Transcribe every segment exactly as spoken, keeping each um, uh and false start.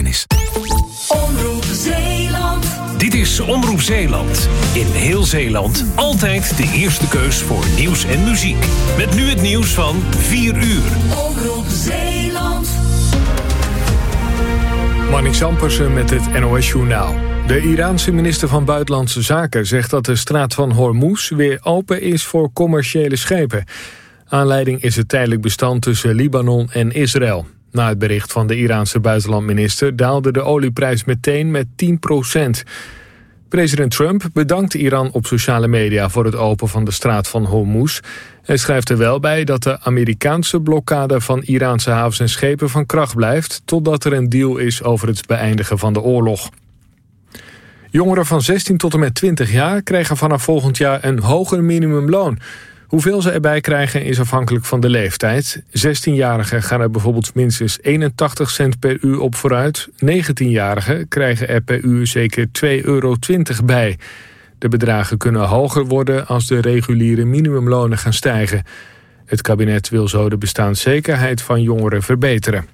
betekenis. Omroep Zeeland. Dit is Omroep Zeeland. In heel Zeeland altijd de eerste keus voor nieuws en muziek. Met nu het nieuws van vier uur. Omroep Zeeland. Marnik Zampersen met het N O S-journaal. De Iraanse minister van Buitenlandse Zaken zegt dat de straat van Hormuz weer open is voor commerciële schepen. Aanleiding is het tijdelijk bestand tussen Libanon en Israël. Na het bericht van de Iraanse buitenlandminister daalde de olieprijs meteen met tien procent. President Trump bedankt Iran op sociale media voor het openen van de straat van Hormuz. Hij schrijft er wel bij dat de Amerikaanse blokkade van Iraanse havens en schepen van kracht blijft, totdat er een deal is over het beëindigen van de oorlog. Jongeren van zestien tot en met twintig jaar krijgen vanaf volgend jaar een hoger minimumloon. Hoeveel ze erbij krijgen is afhankelijk van de leeftijd. zestienjarigen gaan er bijvoorbeeld minstens eenentachtig cent per uur op vooruit. negentienjarigen krijgen er per uur zeker twee euro twintig bij. De bedragen kunnen hoger worden als de reguliere minimumlonen gaan stijgen. Het kabinet wil zo de bestaanszekerheid van jongeren verbeteren.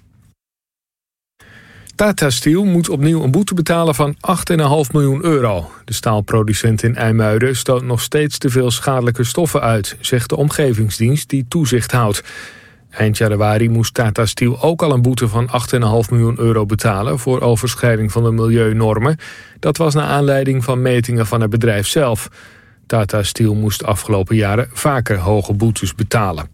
Tata Steel moet opnieuw een boete betalen van acht komma vijf miljoen euro. De staalproducent in IJmuiden stoot nog steeds te veel schadelijke stoffen uit, zegt de omgevingsdienst die toezicht houdt. Eind januari moest Tata Steel ook al een boete van acht komma vijf miljoen euro betalen voor overschrijding van de milieunormen. Dat was naar aanleiding van metingen van het bedrijf zelf. Tata Steel moest de afgelopen jaren vaker hoge boetes betalen.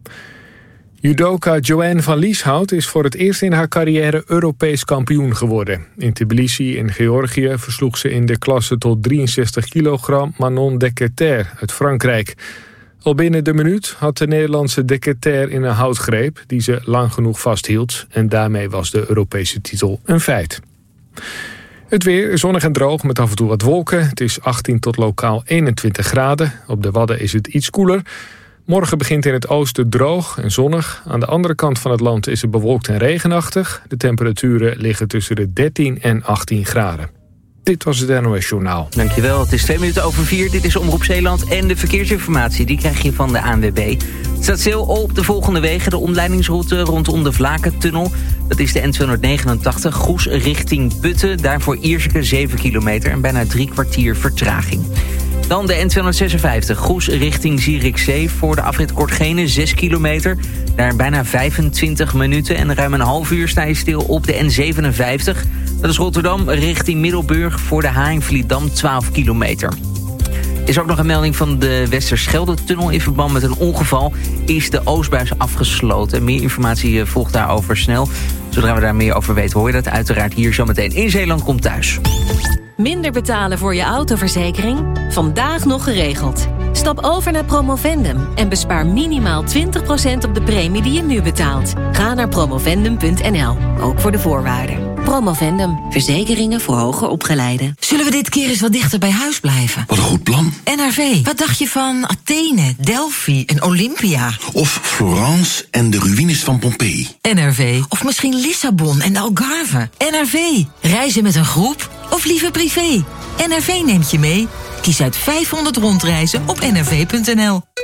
Judoka Joanne van Lieshout is voor het eerst in haar carrière Europees kampioen geworden. In Tbilisi in Georgië versloeg ze in de klasse tot drieënzestig kilogram Manon Dequeter uit Frankrijk. Al binnen de minuut had de Nederlandse Dequeter in een houtgreep die ze lang genoeg vasthield. En daarmee was de Europese titel een feit. Het weer zonnig en droog met af en toe wat wolken. Het is achttien tot lokaal eenentwintig graden. Op de Wadden is het iets koeler. Morgen begint in het oosten droog en zonnig. Aan de andere kant van het land is het bewolkt en regenachtig. De temperaturen liggen tussen de dertien en achttien graden. Dit was het N O S-journaal. Dankjewel, het is twee minuten over vier. Dit is Omroep Zeeland en de verkeersinformatie die krijg je van de A N W B. Het staat stil op de volgende wegen. De omleidingsroute rondom de Vlakentunnel. Dat is de N tweehonderdnegenentachtig, Goes richting Putten. Daarvoor Ierseke zeven kilometer en bijna drie kwartier vertraging. Dan de N tweehonderdzesenvijftig, Goes richting Zierikzee voor de afrit Kortgene, zes kilometer. Daar bijna vijfentwintig minuten en ruim een half uur sta je stil op de N zevenenvijftig. Dat is Rotterdam richting Middelburg voor de Haringvlietdam, twaalf kilometer. Er is ook nog een melding van de Westerschelde-tunnel. In verband met een ongeval is de Oostbuis afgesloten. Meer informatie volgt daarover snel. Zodra we daar meer over weten hoor je dat uiteraard hier zometeen in Zeeland Komt Thuis. Minder betalen voor je autoverzekering? Vandaag nog geregeld. Stap over naar Promovendum en bespaar minimaal twintig procent op de premie die je nu betaalt. Ga naar promovendum punt n l, ook voor de voorwaarden. Promovendum, verzekeringen voor hoger opgeleiden. Zullen we dit keer eens wat dichter bij huis blijven? Wat een goed plan. N R V, wat dacht je van Athene, Delphi en Olympia? Of Florence en de ruïnes van Pompeii. N R V, of misschien Lissabon en de Algarve. N R V, reizen met een groep of liever privé? N R V neemt je mee. Kies uit vijfhonderd rondreizen op n r v punt n l.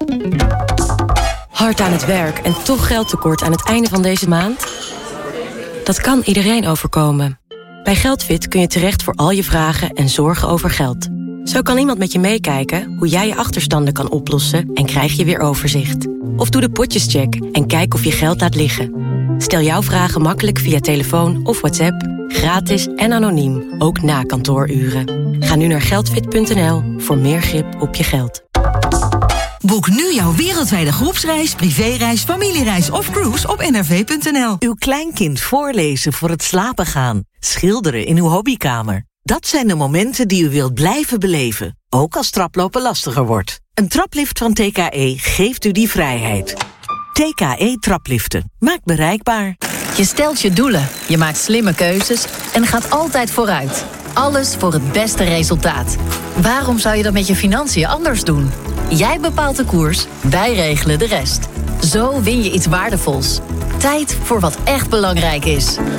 Hard aan het werk en toch geldtekort aan het einde van deze maand? Dat kan iedereen overkomen. Bij Geldfit kun je terecht voor al je vragen en zorgen over geld. Zo kan iemand met je meekijken hoe jij je achterstanden kan oplossen en krijg je weer overzicht. Of doe de potjescheck en kijk of je geld laat liggen. Stel jouw vragen makkelijk via telefoon of WhatsApp, gratis en anoniem, ook na kantooruren. Ga nu naar geldfit punt n l voor meer grip op je geld. Boek nu jouw wereldwijde groepsreis, privéreis, familiereis of cruise op n r v punt n l. Uw kleinkind voorlezen voor het slapen gaan. Schilderen in uw hobbykamer. Dat zijn de momenten die u wilt blijven beleven. Ook als traplopen lastiger wordt. Een traplift van T K E geeft u die vrijheid. T K E trapliften. Maakt bereikbaar. Je stelt je doelen, je maakt slimme keuzes en gaat altijd vooruit. Alles voor het beste resultaat. Waarom zou je dat met je financiën anders doen? Jij bepaalt de koers, wij regelen de rest. Zo win je iets waardevols. Tijd voor wat echt belangrijk is.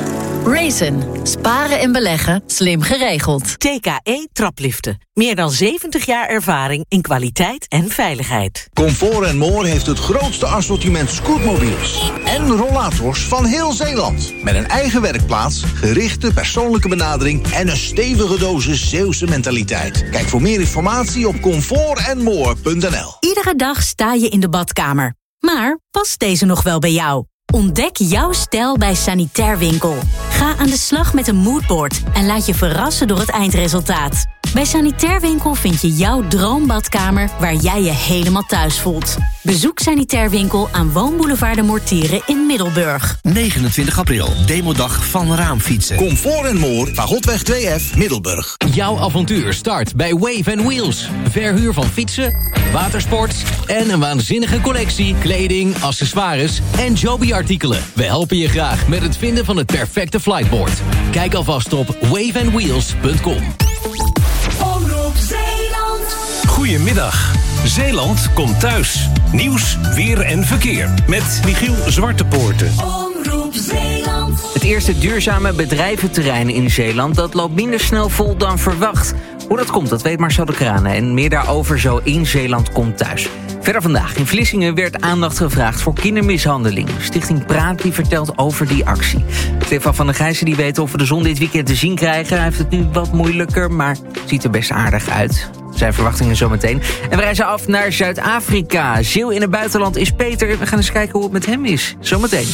Raisin. Sparen en beleggen slim geregeld. T K E Trapliften. Meer dan zeventig jaar ervaring in kwaliteit en veiligheid. Comfort en More heeft het grootste assortiment scootmobiels en rollators van heel Zeeland. Met een eigen werkplaats, gerichte persoonlijke benadering en een stevige dosis Zeeuwse mentaliteit. Kijk voor meer informatie op comfort en more punt n l. Iedere dag sta je in de badkamer. Maar past deze nog wel bij jou? Ontdek jouw stijl bij Sanitair Winkel. Ga aan de slag met een moodboard en laat je verrassen door het eindresultaat. Bij Sanitair Winkel vind je jouw droombadkamer waar jij je helemaal thuis voelt. Bezoek Sanitair Winkel aan Woonboulevard de Mortieren in Middelburg. negenentwintig april, demodag van raamfietsen. Comfort en More, Fagotweg twee F, Middelburg. Jouw avontuur start bij Wave and Wheels. Verhuur van fietsen, watersport en een waanzinnige collectie kleding, accessoires en Joby-artikelen. We helpen je graag met het vinden van het perfecte flightboard. Kijk alvast op wave and wheels punt com. Omroep Zeeland. Goedemiddag. Zeeland komt thuis. Nieuws, weer en verkeer. Met Michiel Zwartepoorten. Omroep Zeeland. Het eerste duurzame bedrijventerrein in Zeeland dat loopt minder snel vol dan verwacht. Hoe dat komt, dat weet Marcel de Kranen. En meer daarover zo in Zeeland komt thuis. Verder vandaag. In Vlissingen werd aandacht gevraagd voor kindermishandeling. Stichting Praat die vertelt over die actie. Stefan van der Gijzen die weet of we de zon dit weekend te zien krijgen. Hij heeft het nu wat moeilijker, maar ziet er best aardig uit. Zijn verwachtingen zometeen. En we reizen af naar Zuid-Afrika. Zeeuw in het buitenland is Peter. We gaan eens kijken hoe het met hem is. Zometeen.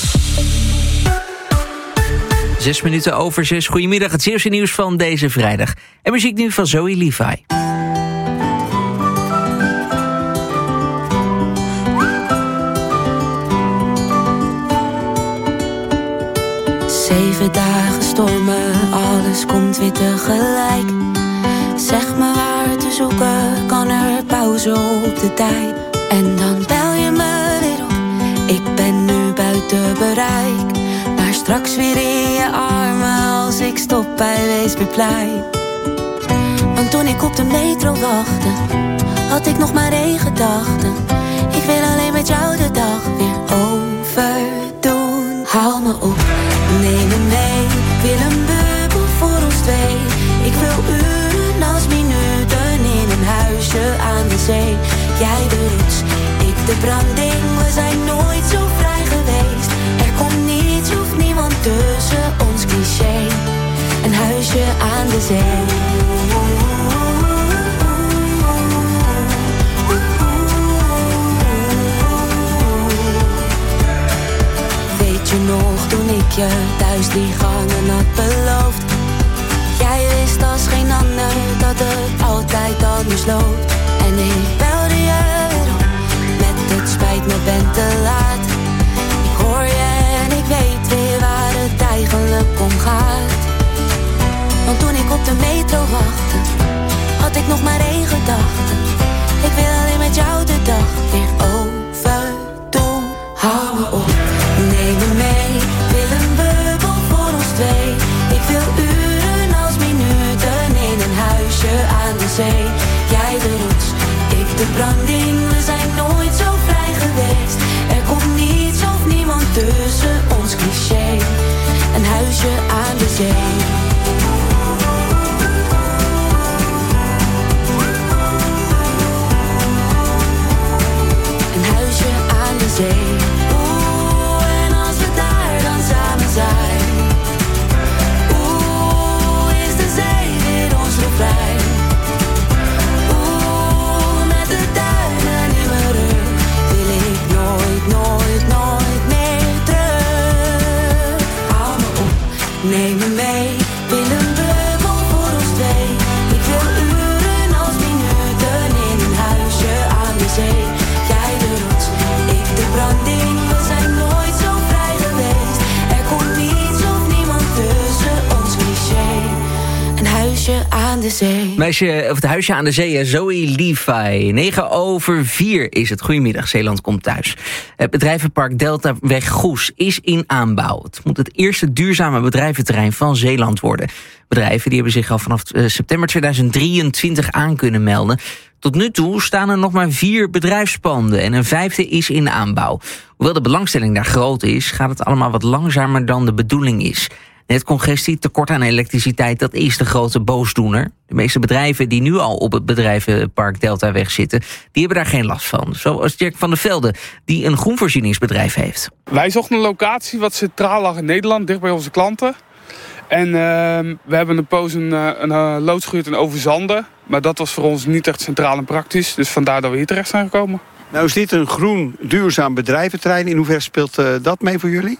Zes minuten over zes. Goedemiddag, het Zeeuwse nieuws van deze vrijdag. En muziek nu van Zoe Levi. Zeven dagen stormen, alles komt weer tegelijk. Zeg me waar te zoeken, kan er pauze op de tijd. En dan bel je me weer op, ik ben nu buiten bereik. Maar straks weer in je armen als ik stop bij Weesperplein. Want toen ik op de metro wachtte, had ik nog maar één gedachte. Ik wil alleen met jou de dag weer overdoen. Haal me op, neem me mee, ik wil een bubbel voor ons twee. Ik wil uren als minuten in een huisje aan de zee. Jij de roots, ik de branding, we zijn nooit zo vrij geweest. Er komt niets of niemand tussen ons cliché. Een huisje aan de zee. Weet je nog toen ik je thuis die gangen had beloofd? Jij wist als geen ander dat het altijd anders loopt. En ik belde je weer op, met het spijt me ben te laat. Ik hoor je en ik weet weer waar het eigenlijk om gaat. Want toen ik op de metro wachtte, had ik nog maar één gedachte. Ik wil alleen met jou de dag weer overdoen. Hou me op, neem me mee, wil een bubbel voor ons twee. Ik wil uren als minuten in een huisje aan de zee. Jij de roots, ik de branding, we zijn nooit zo vrij geweest. Er komt niets of niemand tussen ons cliché. Een huisje aan de zee. Een huisje aan de zee. Oeh, en als we daar dan samen zijn. Oeh, is de zee weer ons refrein. Oeh, met de duinen in mijn rug wil ik nooit, nooit, nooit meer terug. Hou me op, neem me mee, wil een bubbel voor ons twee. Ik wil uren als minuten in een huisje aan de zee. Jij de roots, ik de branding, we zijn nooit zo vrij geweest. Er komt niets of niemand tussen ons cliché. Een huisje aan de zee. Meisje, of het huisje aan de zee, Zoe Levi. negen over vier is het. Goedemiddag, Zeeland komt thuis. Het bedrijvenpark Deltaweg Goes is in aanbouw. Het moet het eerste duurzame bedrijventerrein van Zeeland worden. Bedrijven die hebben zich al vanaf september tweeduizend drieëntwintig aan kunnen melden. Tot nu toe staan er nog maar vier bedrijfspanden en een vijfde is in aanbouw. Hoewel de belangstelling daar groot is, gaat het allemaal wat langzamer dan de bedoeling is. Netcongestie, tekort aan elektriciteit, dat is de grote boosdoener. De meeste bedrijven die nu al op het bedrijvenpark Deltaweg zitten, die hebben daar geen last van. Zoals Dirk van der Velde, die een groenvoorzieningsbedrijf heeft. Wij zochten een locatie wat centraal lag in Nederland, dicht bij onze klanten. En uh, we hebben een poos een, een, een loods gehuurd in Overzanden. Maar dat was voor ons niet echt centraal en praktisch. Dus vandaar dat we hier terecht zijn gekomen. Nou is dit een groen, duurzaam bedrijventerrein. In hoeverre speelt uh, dat mee voor jullie?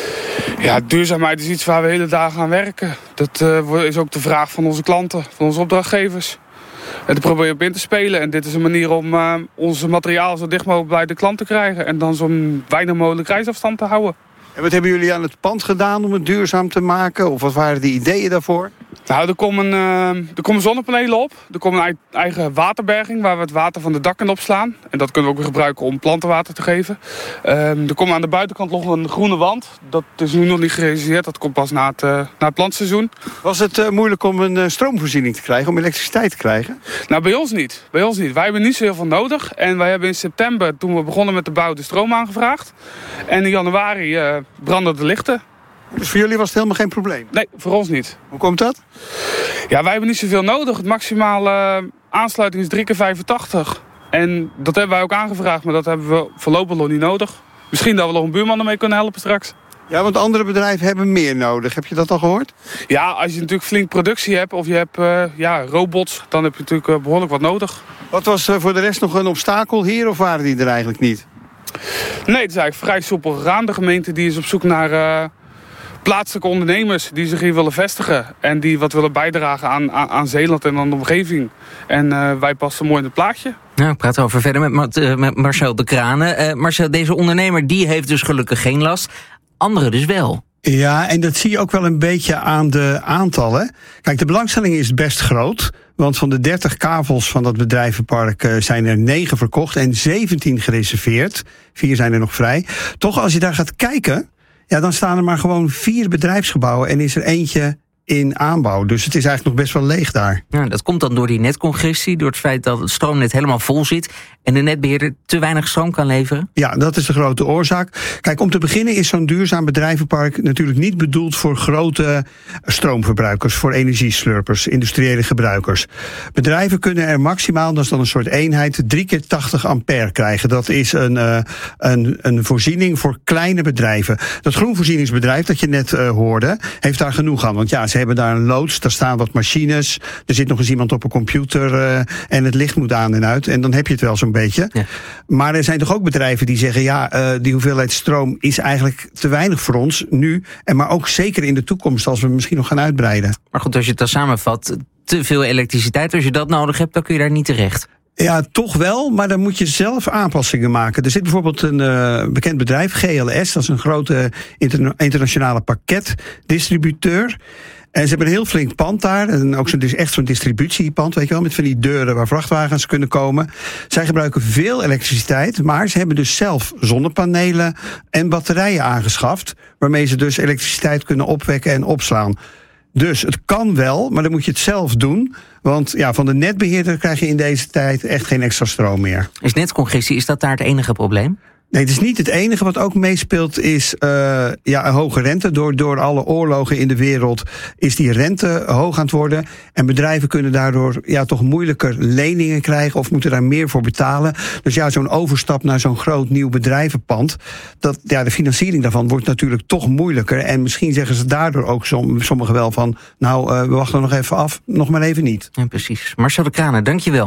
Ja, duurzaamheid is iets waar we hele dagen aan werken. Dat uh, is ook de vraag van onze klanten, van onze opdrachtgevers. En daar proberen we op in te spelen. En dit is een manier om uh, onze materiaal zo dicht mogelijk bij de klant te krijgen. En dan zo'n weinig mogelijk reisafstand te houden. En wat hebben jullie aan het pand gedaan om het duurzaam te maken? Of wat waren de ideeën daarvoor? Nou, er komen, uh, er komen zonnepanelen op. Er komt een eigen waterberging waar we het water van de dakken opslaan. En dat kunnen we ook weer gebruiken om plantenwater te geven. Uh, er komt aan de buitenkant nog een groene wand. Dat is nu nog niet gerealiseerd. Dat komt pas na het, uh, na het plantseizoen. Was het uh, moeilijk om een uh, stroomvoorziening te krijgen, om elektriciteit te krijgen? Nou, bij ons niet. Bij ons niet. Wij hebben niet zo heel veel nodig. En wij hebben in september, toen we begonnen met de bouw, de stroom aangevraagd. En in januari uh, brandden de lichten. Dus voor jullie was het helemaal geen probleem? Nee, voor ons niet. Hoe komt dat? Ja, wij hebben niet zoveel nodig. Het maximale uh, aansluiting is drie keer vijfentachtig. En dat hebben wij ook aangevraagd, maar dat hebben we voorlopig nog niet nodig. Misschien dat we nog een buurman ermee kunnen helpen straks. Ja, want andere bedrijven hebben meer nodig. Heb je dat al gehoord? Ja, als je natuurlijk flink productie hebt of je hebt uh, ja, robots, dan heb je natuurlijk uh, behoorlijk wat nodig. Wat was uh, voor de rest nog een obstakel hier of waren die er eigenlijk niet? Nee, het is eigenlijk vrij soepel gegaan. De gemeente die is op zoek naar uh, plaatselijke ondernemers die zich hier willen vestigen. En die wat willen bijdragen aan, aan, aan Zeeland en aan de omgeving. En uh, wij passen mooi in het plaatje. Nou, ik praat over verder met, uh, met Marcel de Kranen. Uh, Marcel, deze ondernemer die heeft dus gelukkig geen last. Anderen dus wel. Ja, en dat zie je ook wel een beetje aan de aantallen. Kijk, de belangstelling is best groot. Want van de dertig kavels van dat bedrijvenpark uh, zijn er negen verkocht en zeventien gereserveerd. Vier zijn er nog vrij. Toch, als je daar gaat kijken, ja, dan staan er maar gewoon vier bedrijfsgebouwen en is er eentje in aanbouw. Dus het is eigenlijk nog best wel leeg daar. Ja, dat komt dan door die netcongestie, door het feit dat het stroomnet helemaal vol zit en de netbeheerder te weinig stroom kan leveren? Ja, dat is de grote oorzaak. Kijk, om te beginnen is zo'n duurzaam bedrijvenpark natuurlijk niet bedoeld voor grote stroomverbruikers, voor energieslurpers, industriële gebruikers. Bedrijven kunnen er maximaal, dat is dan een soort eenheid, drie keer tachtig ampère krijgen. Dat is een, uh, een, een voorziening voor kleine bedrijven. Dat groenvoorzieningsbedrijf dat je net uh, hoorde, heeft daar genoeg aan. Want ja, ze hebben daar een loods, daar staan wat machines, er zit nog eens iemand op een computer uh, en het licht moet aan en uit. En dan heb je het wel zo'n beetje. Ja. Maar er zijn toch ook bedrijven die zeggen, ja, uh, die hoeveelheid stroom is eigenlijk te weinig voor ons nu. En maar ook zeker in de toekomst als we misschien nog gaan uitbreiden. Maar goed, als je het dan samenvat, te veel elektriciteit, als je dat nodig hebt, dan kun je daar niet terecht. Ja, toch wel, maar dan moet je zelf aanpassingen maken. Er zit bijvoorbeeld een uh, bekend bedrijf, G L S, dat is een grote interna- internationale pakketdistributeur. En ze hebben een heel flink pand daar. En ook zo, dus echt zo'n distributiepand, weet je wel, met van die deuren waar vrachtwagens kunnen komen. Zij gebruiken veel elektriciteit, maar ze hebben dus zelf zonnepanelen en batterijen aangeschaft, waarmee ze dus elektriciteit kunnen opwekken en opslaan. Dus het kan wel, maar dan moet je het zelf doen. Want ja, van de netbeheerder krijg je in deze tijd echt geen extra stroom meer. Is netcongestie, is dat daar het enige probleem? Nee, het is niet het enige. Wat ook meespeelt is uh, ja, een hoge rente. Door, door alle oorlogen in de wereld is die rente hoog aan het worden. En bedrijven kunnen daardoor ja, toch moeilijker leningen krijgen of moeten daar meer voor betalen. Dus ja, zo'n overstap naar zo'n groot nieuw bedrijvenpand, dat, ja, de financiering daarvan wordt natuurlijk toch moeilijker. En misschien zeggen ze daardoor ook som, sommigen wel van, nou, uh, we wachten nog even af, nog maar even niet. Ja, precies. Marcel de Kranen, dank je wel.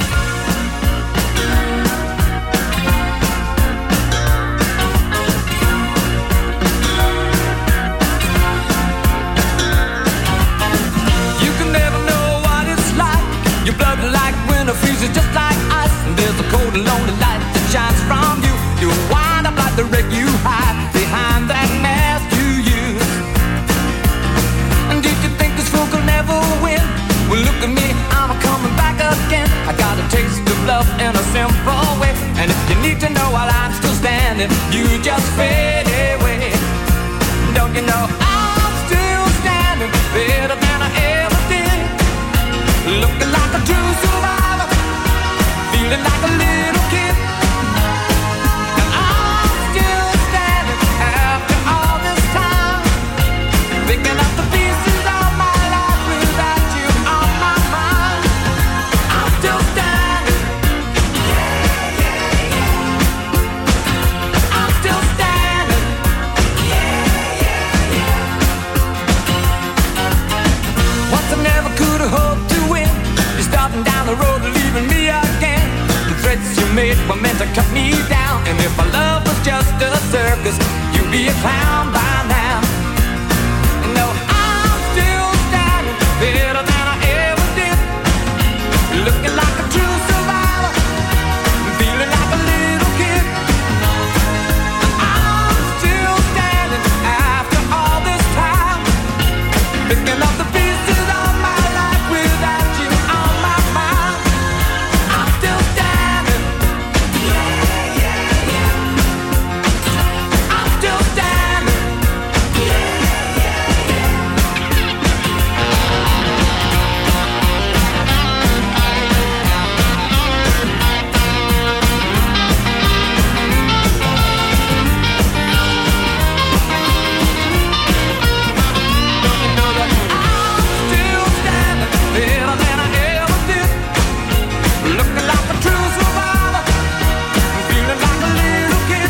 Just like ice, and there's a cold and lonely light that shines from you. You wind up like the wreck you hide behind that mask you use. And did you think this fool could never win? Well, look at me, I'm coming back again. I got a taste of love in a simple way. And if you need to know while I'm still standing, you just fade away. Don't you know I'm still standing better than I ever did? Looking like a true survivor, feeling like a little kid. And I'm still standing after all this time, picking up the pieces. Once I never could have hoped to win. You're starting down the road, leaving me again. The threats you made were meant to cut me down. And if my love was just a circus, you'd be a clown by now. No, I'm still standing better than I ever did. Looking like a true survivor, feeling like a little kid. I'm still standing after all this time, picking up the pieces of my life without you on my mind. I'm still standing. Yeah, yeah, yeah. I'm still standing. Yeah, yeah, yeah. Still standing better than I ever did. Looking like a true survivor, feeling like a little kid.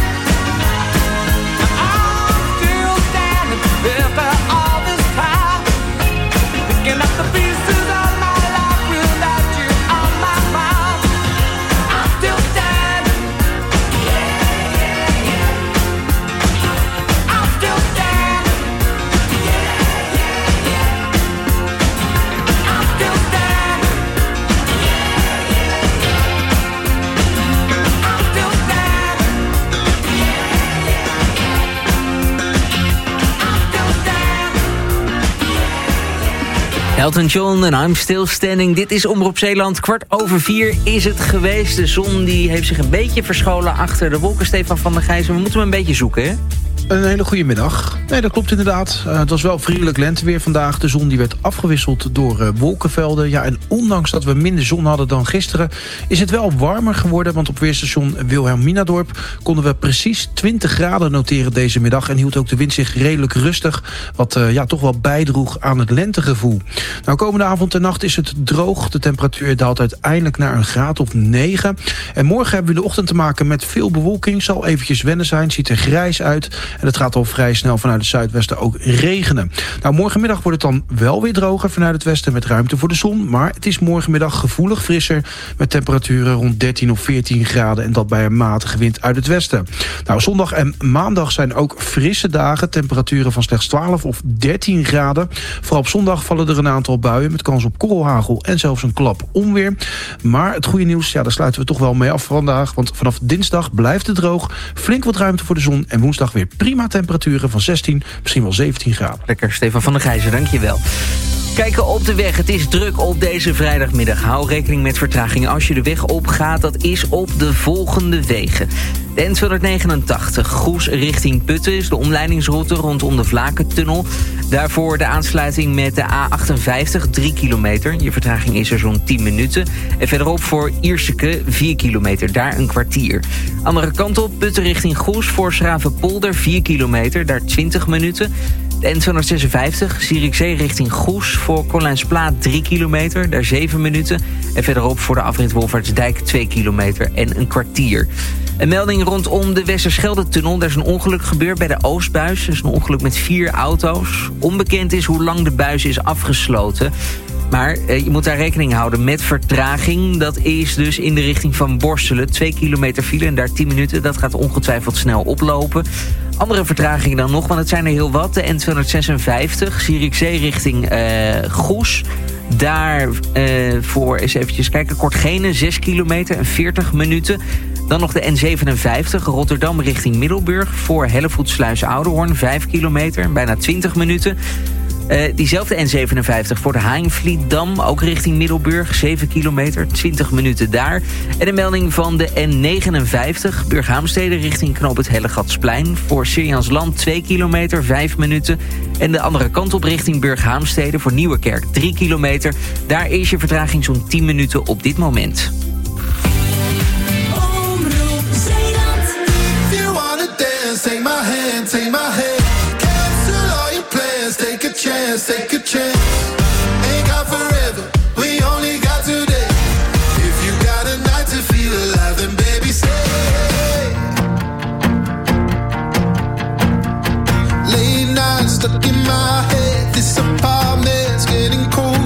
I'm still standing after all this time, picking up the pieces of my life without you on my mind. I'm still standing. Yeah, yeah, yeah. I'm still standing. Yeah, yeah, yeah. I'm still standing. Elton John en I'm Still Standing. Dit is Omroep Zeeland. Kwart over vier is het geweest. De zon die heeft zich een beetje verscholen achter de wolken. Stefan van der Gijzen, we moeten hem een beetje zoeken, hè? Een hele goede middag. Nee, dat klopt inderdaad. Uh, het was wel vriendelijk lenteweer vandaag. De zon die werd afgewisseld door uh, wolkenvelden. Ja, en ondanks dat we minder zon hadden dan gisteren, is het wel warmer geworden. Want op weerstation Wilhelminadorp konden we precies twintig graden noteren deze middag. En hield ook de wind zich redelijk rustig. Wat uh, ja, toch wel bijdroeg aan het lentegevoel. Nou, komende avond en nacht is het droog. De temperatuur daalt uiteindelijk naar een graad of negen. En morgen hebben we in de ochtend te maken met veel bewolking. Zal eventjes wennen zijn. Ziet er grijs uit. En het gaat al vrij snel vanuit het zuidwesten ook regenen. Nou, morgenmiddag wordt het dan wel weer droger vanuit het westen met ruimte voor de zon. Maar het is morgenmiddag gevoelig frisser met temperaturen rond dertien of veertien graden. En dat bij een matige wind uit het westen. Nou, zondag en maandag zijn ook frisse dagen. Temperaturen van slechts twaalf of dertien graden. Vooral op zondag vallen er een aantal buien met kans op korrelhagel en zelfs een klap onweer. Maar het goede nieuws, ja, daar sluiten we toch wel mee af vandaag. Want vanaf dinsdag blijft het droog. Flink wat ruimte voor de zon. En woensdag weer prima temperaturen van zestien, misschien wel zeventien graden. Lekker, Stefan van der Gijzen, dankjewel. Kijken op de weg, het is druk op deze vrijdagmiddag. Hou rekening met vertragingen als je de weg opgaat. Dat is op de volgende wegen. De N tweehonderdnegenentachtig, Goes richting Putten, is de omleidingsroute rondom de Vlakentunnel. Daarvoor de aansluiting met de A achtenvijftig, drie kilometer. Je vertraging is er zo'n tien minuten. En verderop voor Ierseke, vier kilometer, daar een kwartier. Andere kant op, Putten richting Goes, voor Schravenpolder, vier kilometer, daar twintig minuten. De N tweehonderdzesenvijftig, Zierikzee richting Goes, voor Conlijnsplaat drie kilometer, daar zeven minuten. En verderop voor de afrit Wolvaartsdijk twee kilometer en een kwartier. Een melding rondom de Westerschelde-tunnel. Er is een ongeluk gebeurd bij de Oostbuis. Er is een ongeluk met vier auto's. Onbekend is hoe lang de buis is afgesloten. Maar eh, je moet daar rekening houden met vertraging. Dat is dus in de richting van Borstelen. Twee kilometer file en daar tien minuten. Dat gaat ongetwijfeld snel oplopen. Andere vertragingen dan nog, want het zijn er heel wat. De N tweehonderdzesenvijftig, Zierikzee richting uh, Goes. Daar uh, voor eens eventjes kijken. Kortgene, zes kilometer en veertig minuten. Dan nog de N zevenenvijftig, Rotterdam richting Middelburg. Voor Hellevoetsluis Oudehoorn, vijf kilometer, bijna twintig minuten. Uh, diezelfde N zevenenvijftig voor de Haringvlietdam, ook richting Middelburg, zeven kilometer, twintig minuten daar. En een melding van de N negenenvijftig, Burghaamstede richting Knoop het Hellegatsplein. Voor Sirjansland, twee kilometer, vijf minuten. En de andere kant op richting Burghaamstede voor Nieuwekerk, drie kilometer. Daar is je vertraging zo'n tien minuten op dit moment. Take my hand, take my hand. Cancel all your plans, take a chance, take a chance. Ain't got forever, we only got today. If you got a night to feel alive, then baby stay. Late nights stuck in my head, this apartment's getting cold.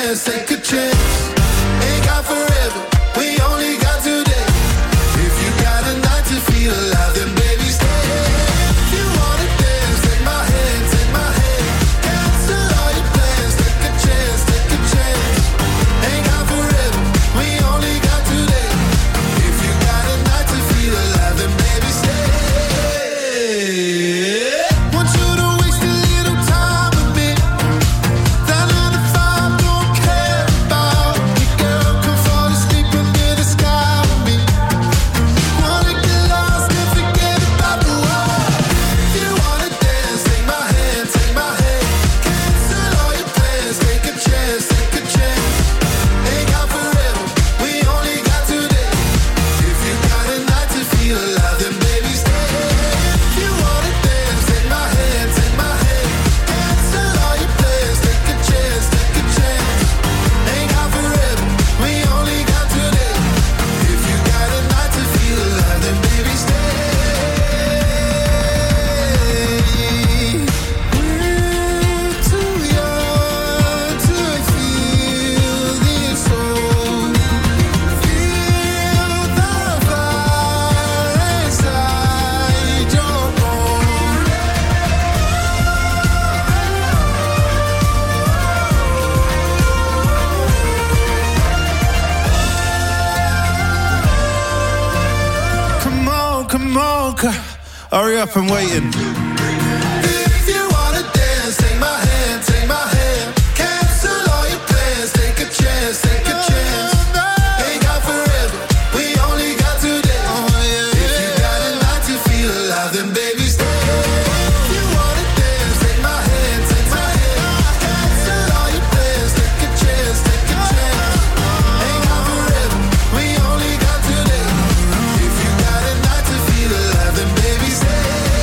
chance, take a chance. Ain't got forever, we only got today. If you got a night to feel alive, then baby stay. If you wanna dance, take my hand, take my hand. Cancel all your plans, take a chance, take a chance. Ain't got forever, we only got today. If you got a night to feel alive, then baby stay. Want you to waste a little time with me. That nine to five don't care about me, girl. Come fall asleep under the sky with me. Wanna get lost and forget about the world. If you wanna dance, take my hand, take my hand. Cancel all your plans, take a chance, take a chance. Ain't got forever, we only got today. If you got a night to feel alive, then baby stay. If you wanna dance, take my hand, take my hand. Cancel all your plans, take a chance, take a chance. Ain't got forever, we only got today. If you got a night to feel alive, then baby stay. We're too young to feel this old. Feel the fire inside your bones. Come on, come on, c- hurry up and waiting. If you wanna dance, take my hand, take my hand. Cancel all your plans, take a chance, take a chance. Ain't got forever, we only got today. If you got a night to feel alive, then baby stay. If you wanna dance, take my hand, take my hand. Cancel all your plans, take a chance, take a chance. Ain't got forever, we only got today. If you got a night to feel alive, then baby stay.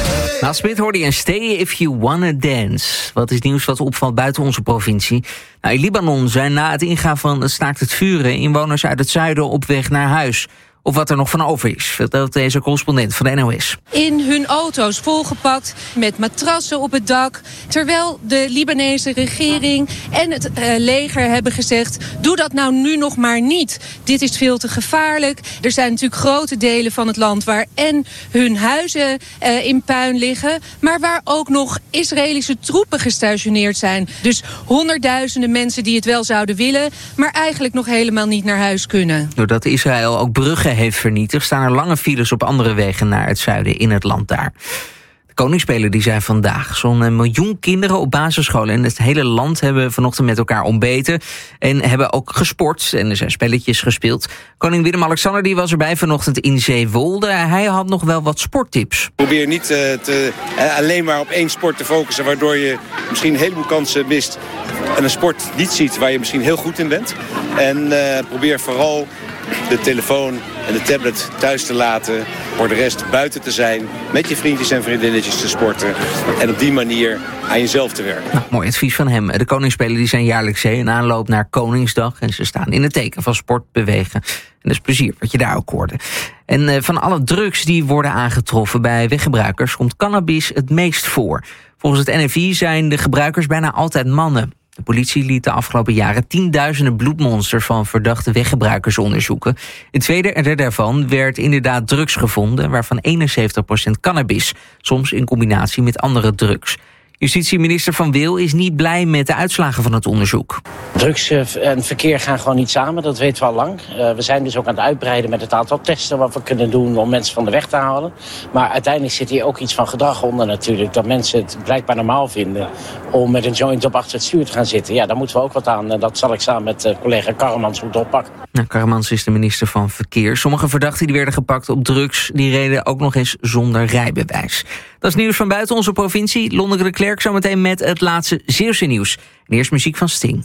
Na Smit hoorde je een Stay If You Wanna Dance. Wat is nieuws wat opvalt buiten onze provincie? Nou, in Libanon zijn na het ingaan van het staakt het vuren inwoners uit het zuiden op weg naar huis. Of wat er nog van over is, vertelt deze correspondent van de N O S. In hun auto's volgepakt met matrassen op het dak. Terwijl de Libanese regering en het uh, leger hebben gezegd: doe dat nou nu nog maar niet. Dit is veel te gevaarlijk. Er zijn natuurlijk grote delen van het land waar en hun huizen uh, in puin liggen, maar waar ook nog Israëlische troepen gestationeerd zijn. Dus honderdduizenden mensen die het wel zouden willen, maar eigenlijk nog helemaal niet naar huis kunnen. Doordat Israël ook bruggen heeft vernietigd, staan er lange files op andere wegen naar het zuiden in het land daar. De Koningsspelen die zijn vandaag. Zo'n miljoen kinderen op basisscholen in het hele land hebben vanochtend met elkaar ontbeten en hebben ook gesport en er zijn spelletjes gespeeld. Koning Willem-Alexander die was erbij vanochtend in Zeewolde. Hij had nog wel wat sporttips. Probeer niet uh, te, uh, alleen maar op één sport te focussen, waardoor je misschien een heleboel kansen mist en een sport niet ziet waar je misschien heel goed in bent. En uh, probeer vooral de telefoon en de tablet thuis te laten, voor de rest buiten te zijn, met je vriendjes en vriendinnetjes te sporten en op die manier aan jezelf te werken. Nou, mooi advies van hem. De Koningsspelen die zijn jaarlijks een aanloop naar Koningsdag en ze staan in het teken van sport, bewegen. En dat is plezier, wat je daar ook hoorde. En uh, van alle drugs die worden aangetroffen bij weggebruikers komt cannabis het meest voor. Volgens het N F I zijn de gebruikers bijna altijd mannen. De politie liet de afgelopen jaren tienduizenden bloedmonsters van verdachte weggebruikers onderzoeken. In het tweede en derde daarvan werd inderdaad drugs gevonden, waarvan eenenzeventig procent cannabis, soms in combinatie met andere drugs. Justitieminister Van Wil is niet blij met de uitslagen van het onderzoek. Drugs en verkeer gaan gewoon niet samen, dat weten we al lang. Uh, we zijn dus ook aan het uitbreiden met het aantal testen wat we kunnen doen om mensen van de weg te halen. Maar uiteindelijk zit hier ook iets van gedrag onder natuurlijk. Dat mensen het blijkbaar normaal vinden om met een joint op achter het stuur te gaan zitten. Ja, daar moeten we ook wat aan. En dat zal ik samen met uh, collega Karremans moeten oppakken. Nou, Karremans is de minister van Verkeer. Sommige verdachten die werden gepakt op drugs, die reden ook nog eens zonder rijbewijs. Dat is nieuws van buiten onze provincie. Lonneke de Klerk zometeen met het laatste Zeeuwse nieuws. En eerst muziek van Sting.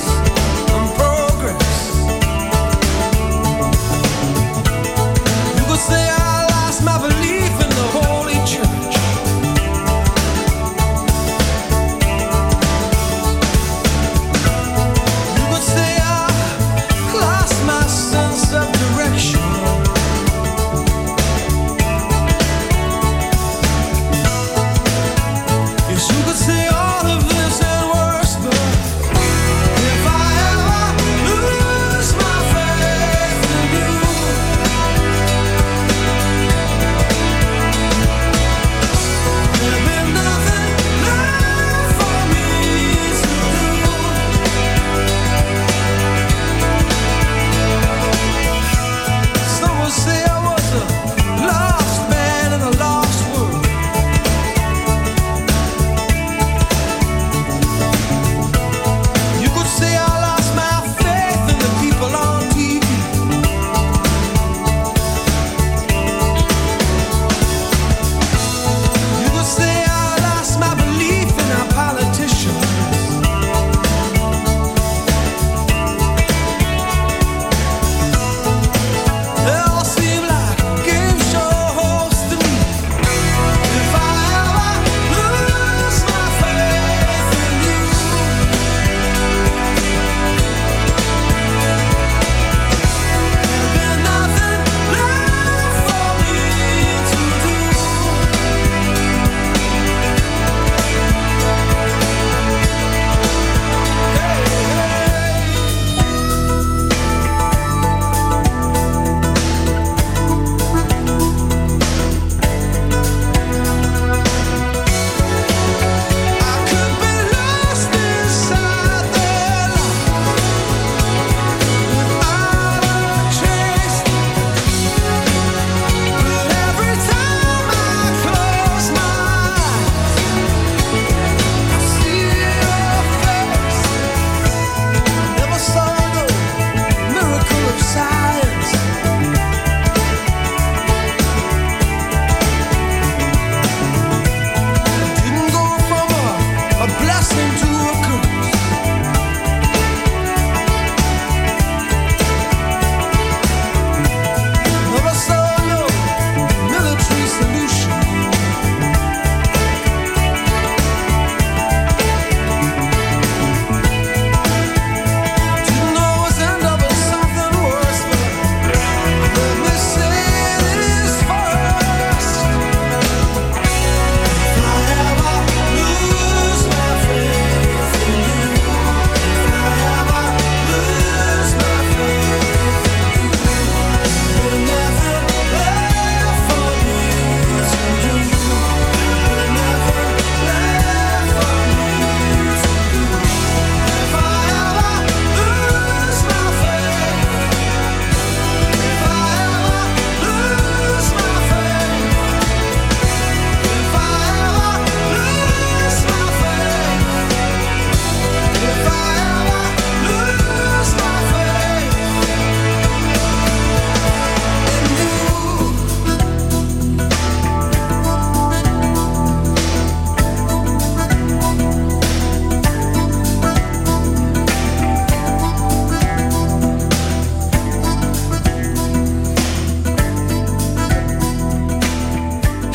You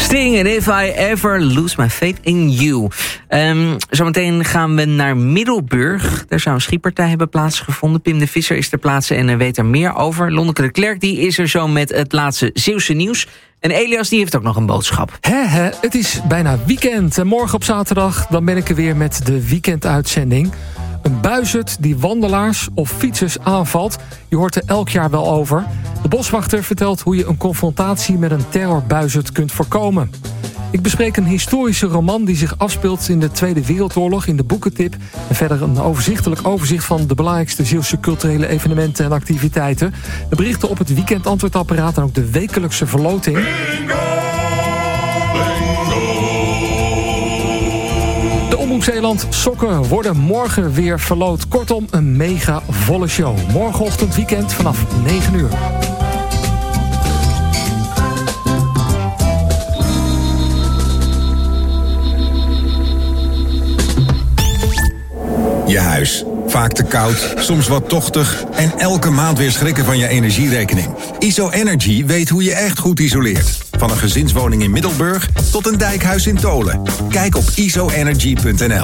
Sting en If I Ever Lose My Faith in You. Um, zometeen gaan we naar Middelburg. Daar zou een schietpartij hebben plaatsgevonden. Pim de Visser is ter plaatse en weet er meer over. Lonneke de Klerk die is er zo met het laatste Zeeuwse nieuws. En Elias die heeft ook nog een boodschap. Hè, hè, het is bijna weekend. En morgen op zaterdag dan ben ik er weer met de weekenduitzending. Een buizerd die wandelaars of fietsers aanvalt. Je hoort er elk jaar wel over. De boswachter vertelt hoe je een confrontatie met een terrorbuizerd kunt voorkomen. Ik bespreek een historische roman die zich afspeelt in de Tweede Wereldoorlog in de boekentip. En verder een overzichtelijk overzicht van de belangrijkste Zeeuwse culturele evenementen en activiteiten. De berichten op het weekendantwoordapparaat en ook de wekelijkse verloting. De Omroep Zeeland sokken worden morgen weer verloot. Kortom, een mega volle show. Morgenochtend weekend vanaf negen uur. Je huis. Vaak te koud, soms wat tochtig en elke maand weer schrikken van je energierekening. I S O Energy weet hoe je echt goed isoleert. Van een gezinswoning in Middelburg tot een dijkhuis in Tolen. Kijk op I S O energy punt n l.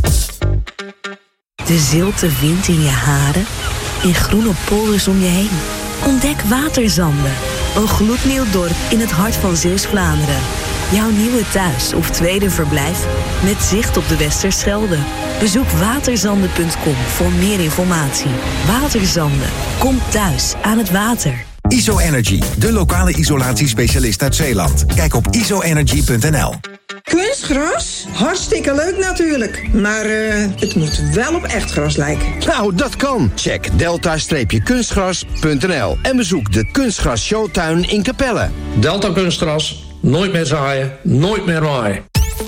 De zilte wind in je haren, in groene polders om je heen. Ontdek Waterzanden, een gloednieuw dorp in het hart van Zeeuws-Vlaanderen. Jouw nieuwe thuis of tweede verblijf met zicht op de Westerschelde. Bezoek waterzanden punt com voor meer informatie. Waterzanden, kom thuis aan het water. I S O Energy, de lokale isolatiespecialist uit Zeeland. Kijk op I S O energy punt n l. Kunstgras? Hartstikke leuk natuurlijk. Maar uh, het moet wel op echt gras lijken. Nou, dat kan. Check delta kunstgras punt n l en bezoek de Kunstgras Showtuin in Capelle. Delta Kunstgras. Nooit meer zaaien, nooit meer maaien.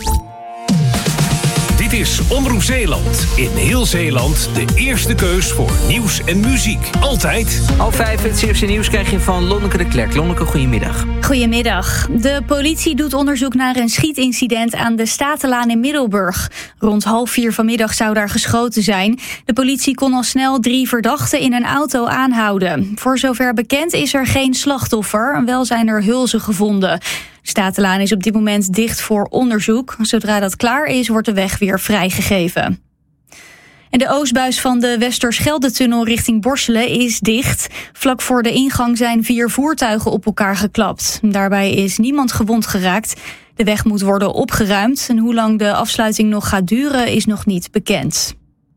Dit is Omroep Zeeland. In heel Zeeland de eerste keus voor nieuws en muziek. Altijd. Half vijf, het Zeeuwse nieuws krijg je van Lonneke de Klerk. Lonneke, goedemiddag. Goedemiddag. De politie doet onderzoek naar een schietincident aan de Statenlaan in Middelburg. Rond half vier vanmiddag zou daar geschoten zijn. De politie kon al snel drie verdachten in een auto aanhouden. Voor zover bekend is er geen slachtoffer. Wel zijn er hulzen gevonden. De Statenlaan is op dit moment dicht voor onderzoek. Zodra dat klaar is, wordt de weg weer vrijgegeven. En de oostbuis van de Westerschelde-tunnel richting Borselen is dicht. Vlak voor de ingang zijn vier voertuigen op elkaar geklapt. Daarbij is niemand gewond geraakt. De weg moet worden opgeruimd. En hoe lang de afsluiting nog gaat duren is nog niet bekend.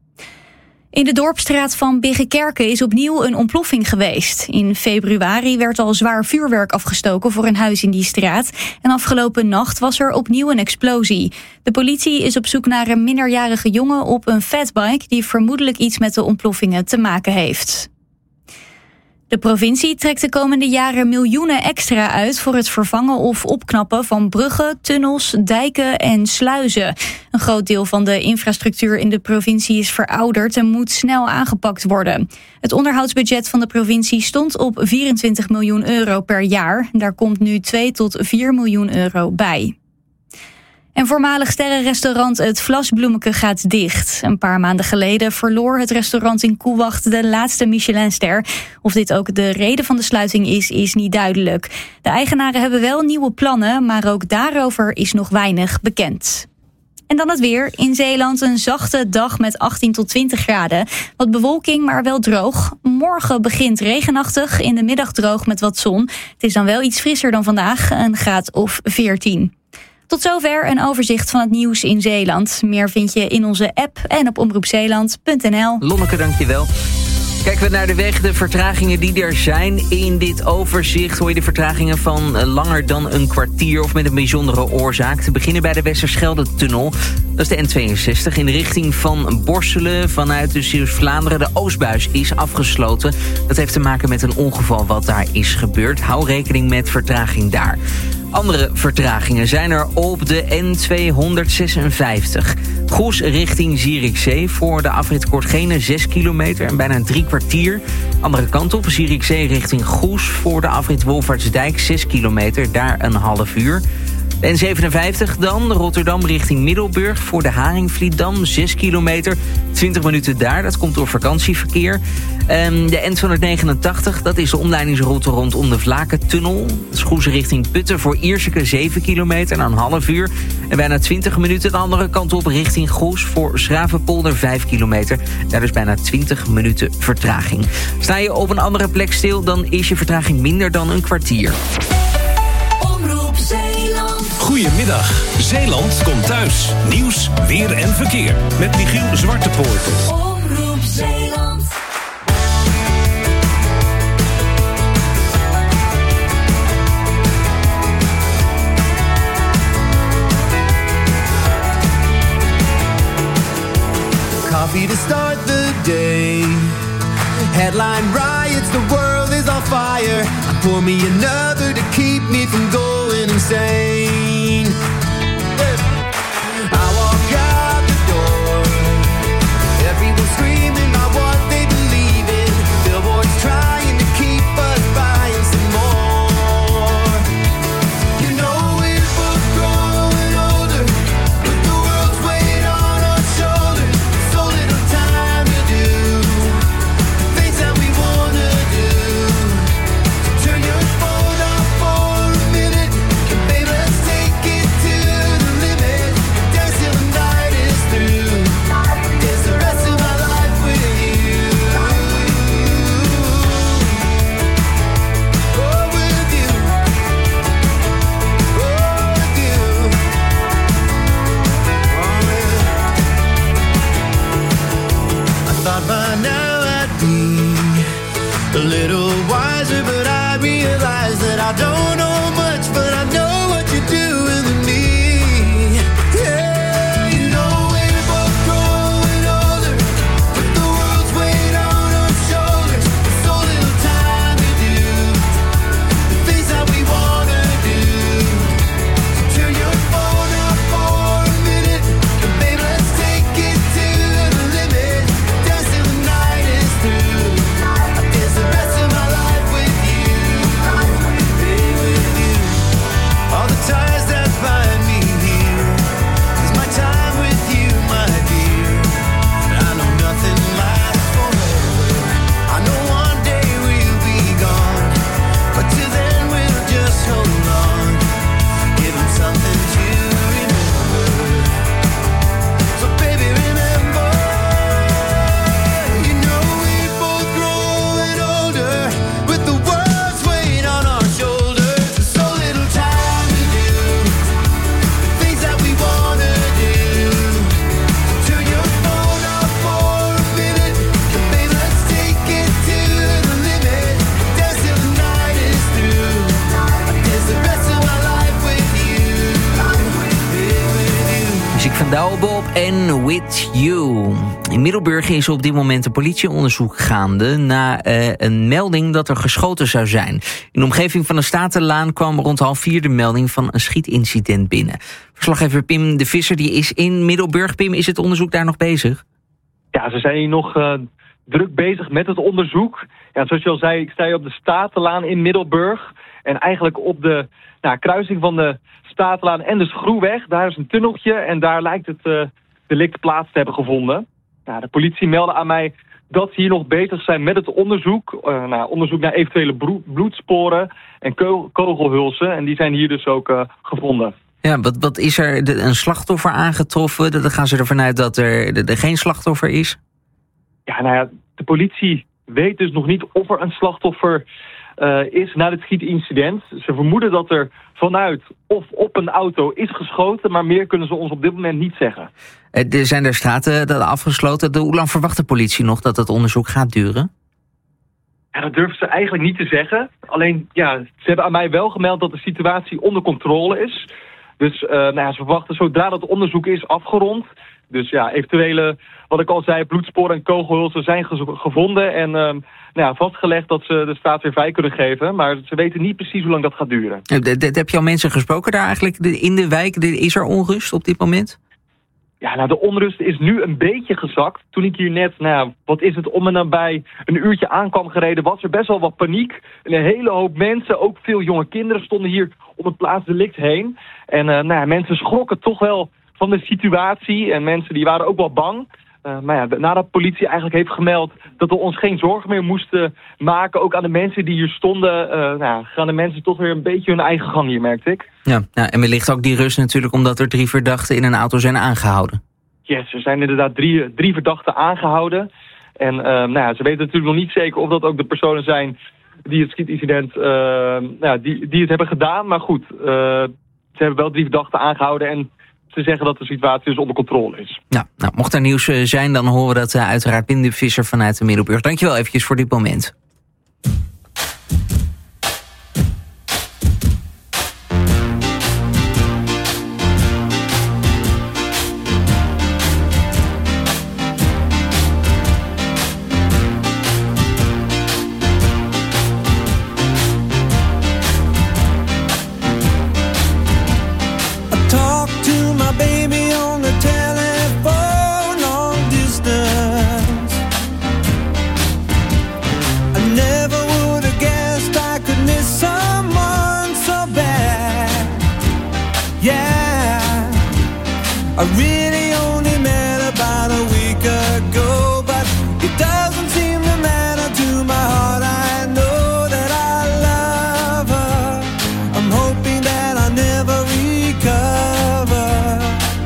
In de Dorpsstraat van Biggenkerken is opnieuw een ontploffing geweest. In februari werd al zwaar vuurwerk afgestoken voor een huis in die straat. En afgelopen nacht was er opnieuw een explosie. De politie is op zoek naar een minderjarige jongen op een fatbike die vermoedelijk iets met de ontploffingen te maken heeft. De provincie trekt de komende jaren miljoenen extra uit voor het vervangen of opknappen van bruggen, tunnels, dijken en sluizen. Een groot deel van de infrastructuur in de provincie is verouderd en moet snel aangepakt worden. Het onderhoudsbudget van de provincie stond op vierentwintig miljoen euro per jaar. Daar komt nu twee tot vier miljoen euro bij. En voormalig sterrenrestaurant Het Vlasbloemeke gaat dicht. Een paar maanden geleden verloor het restaurant in Koewacht de laatste Michelinster. Of dit ook de reden van de sluiting is, is niet duidelijk. De eigenaren hebben wel nieuwe plannen, maar ook daarover is nog weinig bekend. En dan het weer. In Zeeland een zachte dag met achttien tot twintig graden. Wat bewolking, maar wel droog. Morgen begint regenachtig, in de middag droog met wat zon. Het is dan wel iets frisser dan vandaag, een graad of veertien. Tot zover een overzicht van het nieuws in Zeeland. Meer vind je in onze app en op omroep zeeland punt n l. Lonneke, dankjewel. Kijken we naar de weg, de vertragingen die er zijn. In dit overzicht hoor je de vertragingen van langer dan een kwartier of met een bijzondere oorzaak. Te beginnen bij de Westerschelde-tunnel. Dat is de N tweeënzestig in de richting van Borselen vanuit de Zeeuws-Vlaanderen. De Oostbuis is afgesloten. Dat heeft te maken met een ongeval wat daar is gebeurd. Hou rekening met vertraging daar. Andere vertragingen zijn er op de N tweehonderdzesenvijftig. Goes richting Zierikzee voor de afrit Kortgene zes kilometer en bijna drie kwartier. Andere kant op, Zierikzee richting Goes voor de afrit Wolvaartsdijk zes kilometer, daar een half uur. De N zevenenvijftig dan, Rotterdam richting Middelburg voor de Haringvlietdam, zes kilometer, twintig minuten daar. Dat komt door vakantieverkeer. Um, de N tweehonderdnegenentachtig, dat is de omleidingsroute rondom de Vlakentunnel. Goes richting Putten voor Ierseke, zeven kilometer na een half uur. En bijna twintig minuten de andere kant op richting Goes voor Schravenpolder, vijf kilometer. Daar is bijna twintig minuten vertraging. Sta je op een andere plek stil, dan is je vertraging minder dan een kwartier. Omroep Zeeland. Goedemiddag. Zeeland komt thuis. Nieuws, weer en verkeer. Met Michiel Zwartepoort. Omroep Zeeland. Coffee to start the day. Headline riots, the world is on fire. I pour me another to keep me from going insane. I walk out the door. Everyone screaming about what they believe in. Billboards trying to keep us buying some more. You know we're both growing older, but the world's weight on our shoulders. So little time to do things that we wanna do. Turn your phone off for a minute, and baby, let's take it to the limit. Dance till the night is through. Dance the rest of my life with you. Oh, with you. Oh, with you. Oh, yeah. I thought by now I'd be a little wiser, but I realize that I don't know much, but I know what you're doing to me. Yeah, you know we're both growing older, but the world's weight on our shoulders. So little time to do the things that we wanna do. Turn your phone off for a minute, and baby, let's take it to the limit. Dance till the night is through. I dance the rest of my life with you. Be with you. All the ties that bind me here is my time with you, my dear. I know nothing lasts forever. I know one day we'll be gone, but till then we'll just hold on. Give 'em something to remember. So baby, remember, you know we're both growing older, with the world's weight on our shoulders. So little time to do the things that we wanna do. Turn your phone off for a minute, and baby, let's take it to the limit. Dance till the night is through. I dance the rest of my life with you. Be with you. Muziek van Douwe Bob en With You. In Middelburg is op dit moment een politieonderzoek gaande na eh, een melding dat er geschoten zou zijn. In de omgeving van de Statenlaan kwam rond half vier de melding van een schietincident binnen. Verslaggever Pim de Visser die is in Middelburg. Pim, is het onderzoek daar nog bezig? Ja, ze zijn hier nog uh, druk bezig met het onderzoek. Ja, zoals je al zei, ik sta hier op de Statenlaan in Middelburg. En eigenlijk op de nou, kruising van de Statenlaan en de Schroeweg. Daar is een tunneltje en daar lijkt het uh, delict plaats te hebben gevonden. Nou, de politie meldde aan mij dat ze hier nog bezig zijn met het onderzoek. Uh, nou, onderzoek naar eventuele bro- bloedsporen en ko- kogelhulsen. En die zijn hier dus ook uh, gevonden. Ja, wat, wat is er de, een slachtoffer aangetroffen? Dan gaan ze ervan uit dat er, de, er geen slachtoffer is? Ja, nou ja, de politie weet dus nog niet of er een slachtoffer uh, is na dit schietincident. Ze vermoeden dat er vanuit of op een auto is geschoten, maar meer kunnen ze ons op dit moment niet zeggen. Er zijn er straten dat afgesloten. Hoe lang verwacht de politie nog dat het onderzoek gaat duren? Ja, dat durven ze eigenlijk niet te zeggen. Alleen, ja, ze hebben aan mij wel gemeld dat de situatie onder controle is. Dus uh, nou ja, ze verwachten zodra dat onderzoek is afgerond. Dus ja, eventuele, wat ik al zei, bloedsporen en kogelhulsen zijn ge- gevonden. En uh, nou ja, vastgelegd dat ze de staat weer vrij kunnen geven. Maar ze weten niet precies hoe lang dat gaat duren. De, de, heb je al mensen gesproken daar eigenlijk in de wijk? Is er onrust op dit moment? Ja, nou de onrust is nu een beetje gezakt. Toen ik hier net, nou wat is het, om en nabij een uurtje aankwam gereden, was er best wel wat paniek. En een hele hoop mensen, ook veel jonge kinderen, stonden hier om het plaatsdelict heen. En uh, nou ja, mensen schrokken toch wel van de situatie. En mensen die waren ook wel bang. Uh, maar ja, nadat de politie eigenlijk heeft gemeld dat we ons geen zorgen meer moesten maken, ook aan de mensen die hier stonden, uh, nou ja, gaan de mensen toch weer een beetje hun eigen gang hier, merkte ik. Ja, nou, en wellicht ook die rust natuurlijk omdat er drie verdachten in een auto zijn aangehouden. Yes, er zijn inderdaad drie, drie verdachten aangehouden. En uh, nou ja, ze weten natuurlijk nog niet zeker of dat ook de personen zijn die het schietincident, uh, nou ja, die, die het hebben gedaan. Maar goed, uh, ze hebben wel drie verdachten aangehouden en ze zeggen dat de situatie dus onder controle is. Nou, nou mocht er nieuws zijn, dan horen we dat uh, uiteraard Pim de Visser vanuit de Middelburg. Dankjewel eventjes voor dit moment. I really only met about a week ago, but it doesn't seem to matter to my heart. I know that I love her. I'm hoping that I never recover,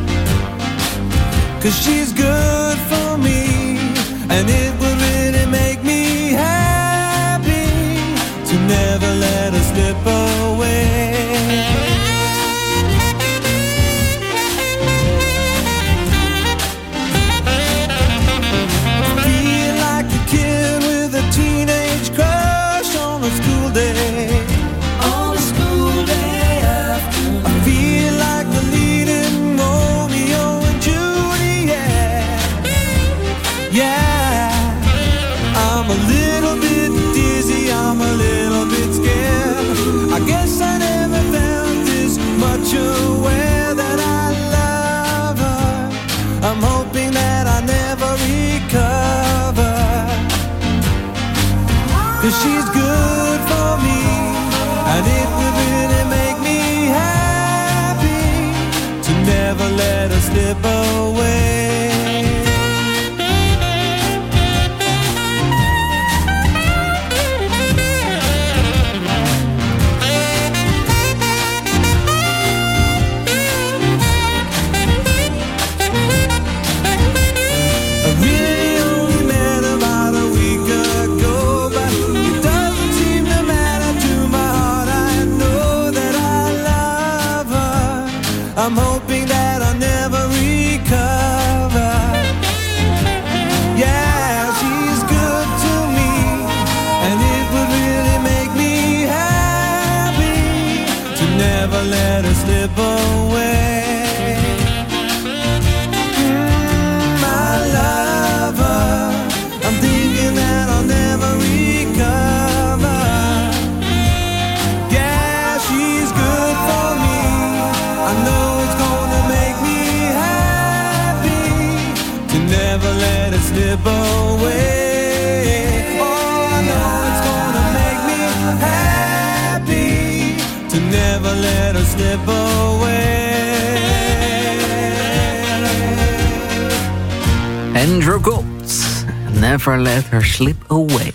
'cause she's good for me, and it would really make me happy to never let her slip away. Aware that I love her, I'm hoping that I never recover, 'cause she's good for me, and it would really make me happy to never let her slip away. I'm hoping that I'll never recover. Yeah, she's good to me, and it would really make me happy to never let her slip away. Mm, I love her. I'm thinking that I'll never recover. Yeah, she's good for me. I know never let it slip away. Oh, I know it's gonna make me happy to never let her slip away. Andrew Gold, Never Let Her Slip Away.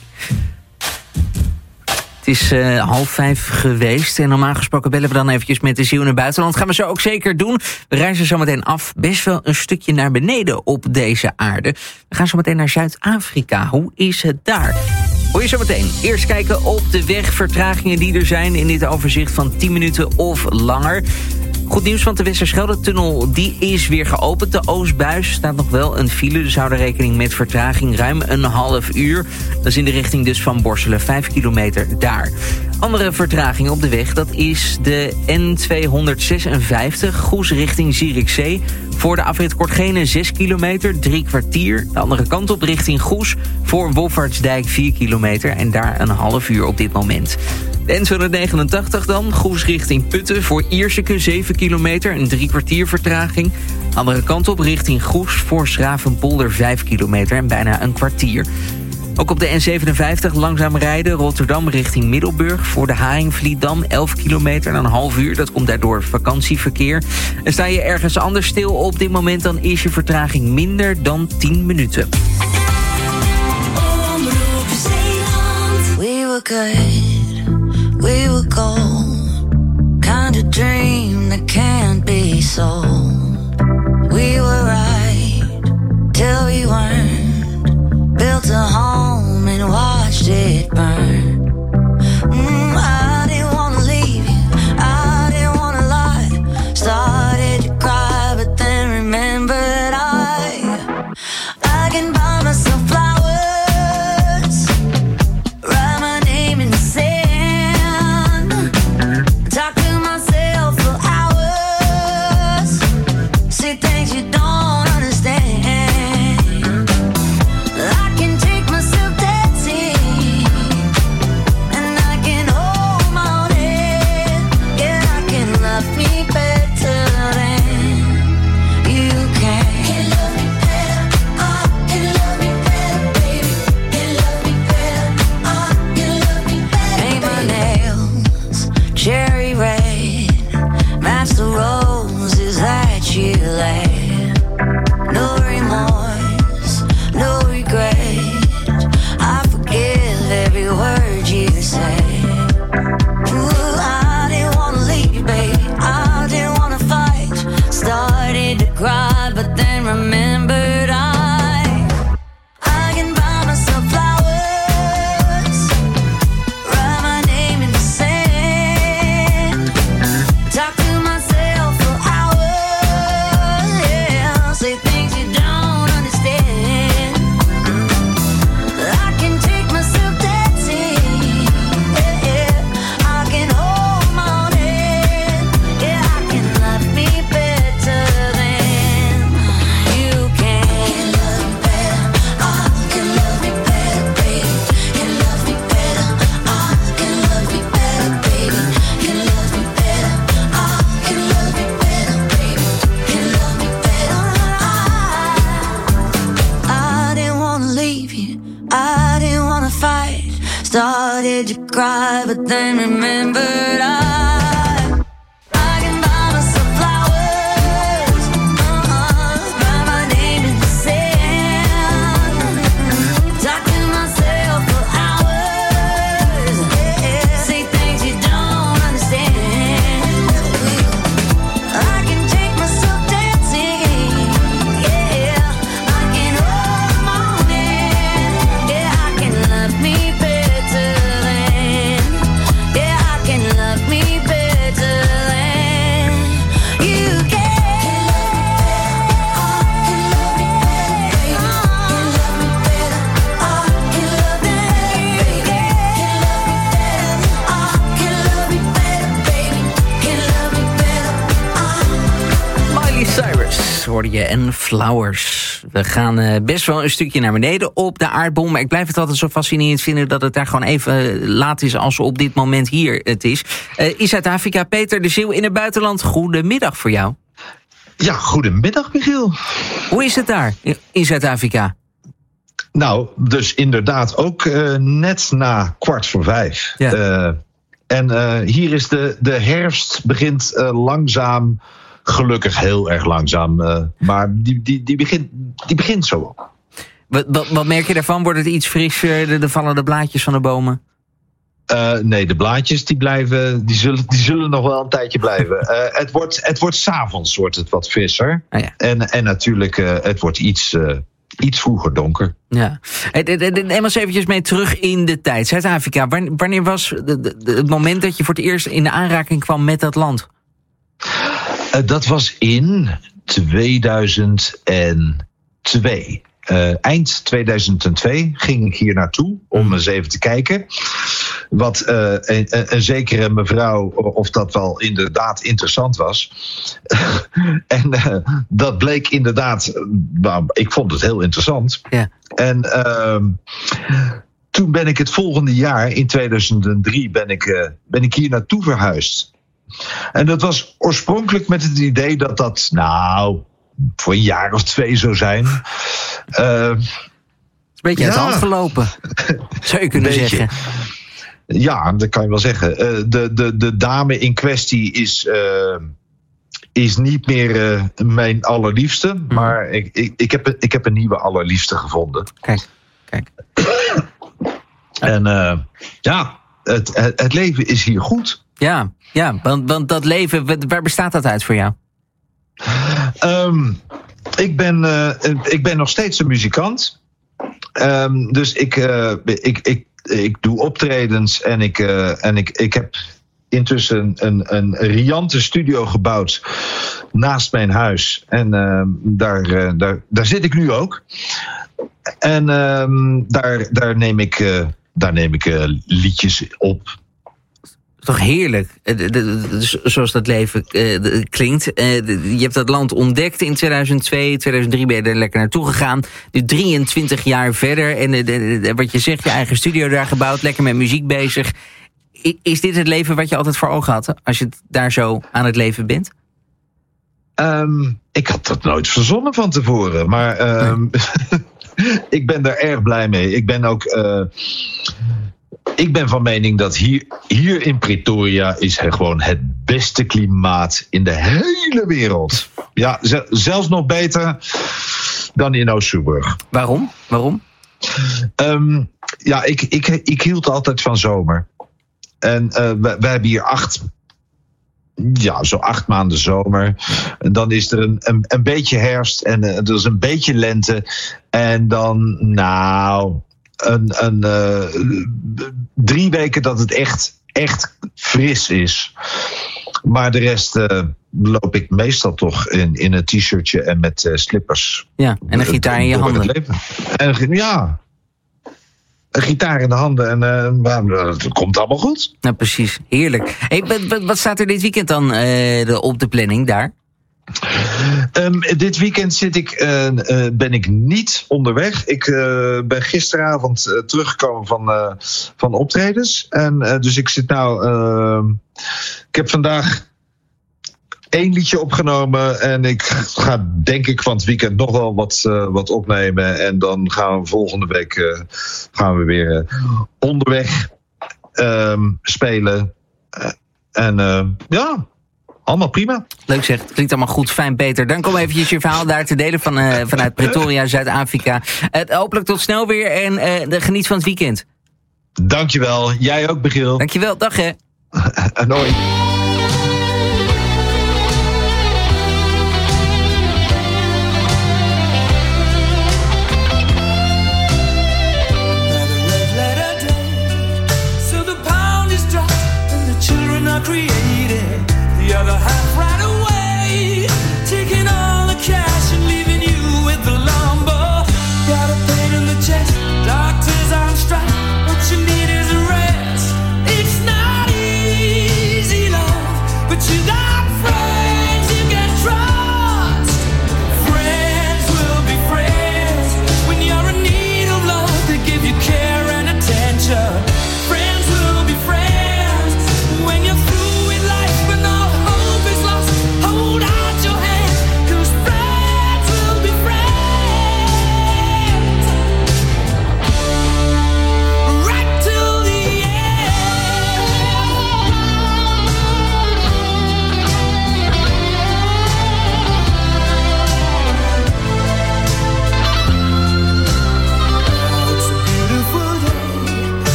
Het is uh, half vijf geweest en normaal gesproken bellen we dan eventjes met de ziel naar buitenland. Gaan we zo ook zeker doen. We reizen zo meteen af, best wel een stukje naar beneden op deze aarde. We gaan zo meteen naar Zuid-Afrika. Hoe is het daar? Hoor je zo meteen. Eerst kijken op de weg, vertragingen die er zijn in dit overzicht van tien minuten of langer. Goed nieuws, want de Westerschelde-tunnel die is weer geopend. De Oostbuis staat nog wel een file. Dus hou er rekening met vertraging ruim een half uur. Dat is in de richting dus van Borselen, vijf kilometer daar. Andere vertraging op de weg, dat is de N tweehonderdzesenvijftig, Goes richting Zierikzee. Voor de afrit Kortgene zes kilometer, drie kwartier. De andere kant op richting Goes, voor Wolfaartsdijk vier kilometer. En daar een half uur op dit moment. De N tweehonderdnegenentachtig dan, Goes richting Putten, voor Ierseke zeven kilometer, een drie kwartier vertraging. Andere kant op richting Goes, voor Schravenpolder vijf kilometer en bijna een kwartier. Ook op de N zevenenvijftig langzaam rijden. Rotterdam richting Middelburg. Voor de Haringvlietdam elf kilometer en een half uur. Dat komt daardoor vakantieverkeer. En sta je ergens anders stil op dit moment... dan is je vertraging minder dan tien minuten. We were good, we were gold. Kind of dream that can't be sold. We were right till we weren't. Built a home and watched it burn. Mm, I didn't wanna leave you, I didn't wanna lie. Started to cry, but then remembered I I can buy myself flowers, write my name in the sand, talk to myself for hours, say things you don't understand. I can take myself dancing, and I can hold my own head. Yeah, I can love me better than you can. Can love me better, oh, can love me better, baby. Can love me better, oh, can love me better. Paint my nails cherry red, match the roses that you laid. No remorse, no regret. I forgive every word you say. Ooh, I didn't wanna leave, baby. I didn't wanna fight. Started to cry, but then remembered I I can buy myself flowers, write my name in the sand, talk to myself for hours, yeah, say things you don't understand. I can take myself dancing, yeah, yeah. I can hold my own head, yeah, I can love me better than you can. Can love me better, oh, can love me better, baby. Can love me better, oh, can love me better, baby. Can love me better, oh, can love me better, baby. Can love me better, I I didn't wanna leave you, I didn't wanna fight. Started to cry, but then remembered I I can buy myself flowers, uh-uh, write my name in the sand, talk to myself for hours, yeah, say things you don't understand. I can take myself dancing, yeah, I can hold my own hand, yeah, I can love me better than, yeah, I can love me better than you can. Can love me better, can love me better, oh, can love me better, oh, can love me better, baby, can love me better, oh. Miley Cyrus hoorde je en Flowers. We gaan eh, best wel een stukje naar beneden op de aardbol. Maar ik blijf het altijd zo fascinerend vinden dat het daar gewoon even eh, laat is als op dit moment hier het is. Eh, in Zuid-Afrika, Peter de Zeeuw in het buitenland. Goedemiddag voor jou. Ja, goedemiddag Michiel. Hoe is het daar in- in Zuid-Afrika? Nou, dus inderdaad ook eh, net na kwart voor vijf. Ja. Eh, en eh, hier is de, de herfst begint eh, langzaam, gelukkig heel erg langzaam, eh, maar die, die, die, begint, die begint zo. Wat, wat, wat merk je daarvan? Wordt het iets frisser? Er, er vallen de blaadjes van de bomen? Eh, nee, de blaadjes die blijven, die zullen, die zullen nog wel een tijdje blijven. Eh, het wordt, het wordt 's avonds wordt het wat frisser. Ah, ja. En, en natuurlijk, eh, het wordt iets, eh, iets vroeger donker. Ja. Hey, de- de- de- Neem ons eventjes mee terug in de tijd. Zuid-Afrika, wanneer wanneer was de- de- de- het moment dat je voor het eerst in de aanraking kwam met dat land? Uh, dat was in tweeduizend twee. Uh, eind tweeduizend twee ging ik hier naartoe om eens even te kijken. Wat uh, een, een zekere mevrouw, of dat wel inderdaad interessant was. En uh, dat bleek inderdaad, nou, ik vond het heel interessant. Ja. En uh, toen ben ik het volgende jaar, in tweeduizend drie, ben ik, uh, ben ik hier naartoe verhuisd. En dat was oorspronkelijk met het idee dat dat, nou, voor een jaar of twee zou zijn. Uh, een beetje uit de Ja. hand gelopen, zou je kunnen Beetje. zeggen. Ja, dat kan je wel zeggen. Eh, de, de, de dame in kwestie is, eh, is niet meer eh, mijn allerliefste. Mhm. Maar ik, ik, ik, heb, een- ik heb een nieuwe allerliefste gevonden. Kijk, kijk. En eh, ja, het, het, het leven is hier goed. Ja, ja want, want dat leven, wa- waar bestaat dat uit voor jou? Ehm, ik, ben, eh, ik ben nog steeds een muzikant. Ehm, dus ik, eh, ik, ik, ik doe optredens en ik, eh, en ik, ik heb intussen een, een riante studio gebouwd naast mijn huis. En ehm, daar, eh, daar, daar zit ik nu ook. En ehm, daar, daar neem ik, eh, daar neem ik eh, liedjes op. Toch heerlijk, eh, de- de- de- zoals dat leven eh, de- klinkt. Eh, de- je hebt dat land ontdekt in tweeduizend twee, tweeduizend drie ben je er lekker naartoe gegaan. Nu drieëntwintig jaar verder en eh, de- de- wat je zegt, je eigen studio daar gebouwd, lekker met muziek bezig. I- Is dit het leven wat je altijd voor ogen had, als je het daar zo aan het leven bent? Ehm, ik had dat nooit verzonnen van tevoren, maar ehm, ik ben daar erg blij mee. Ik ben ook, eh, ik ben van mening dat hier, hier in Pretoria is er gewoon het beste klimaat in de hele wereld. Ja, ze- zelfs nog beter dan in Oost-Joburg. Waarom? Waarom? Ehm, ja, ik, ik, ik hield altijd van zomer. En eh, we, we hebben hier acht, ja, zo acht maanden zomer. En dan is er een, een, een beetje herfst en uh, er is een beetje lente. En dan, nou, een, een, uh, drie weken dat het echt, echt fris is. Maar de rest uh, loop ik meestal toch in, in een t-shirtje en met uh, slippers. Ja, en een gitaar in je Door het handen. leven. En, ja, een gitaar in de handen en uh, het komt allemaal goed. Nou, precies. Heerlijk. Hey, wat, wat, wat staat er dit weekend dan uh, de, op de planning daar? Um, dit weekend zit ik, uh, uh, ben ik niet onderweg. Ik uh, ben gisteravond uh, teruggekomen van, uh, van optredens. En, uh, dus ik zit nou... Uh, ik heb vandaag één liedje opgenomen. En ik ga denk ik van het weekend nog wel wat, uh, wat opnemen. En dan gaan we volgende week uh, gaan we weer uh, onderweg um, spelen. Uh, en uh, ja... Allemaal prima. Leuk zeg, het klinkt allemaal goed, fijn, Peter. Dank om eventjes je verhaal daar te delen van, uh, vanuit Pretoria, Zuid-Afrika. Uh, hopelijk tot snel weer en uh, de geniet van het weekend. Dankjewel, jij ook, Michiel. Dankjewel, dag hè. En hoi. The other half right away, taking all the cash and leaving you with the lumber. Got a pain in the chest, doctors on strike. What you need is a rest. It's not easy.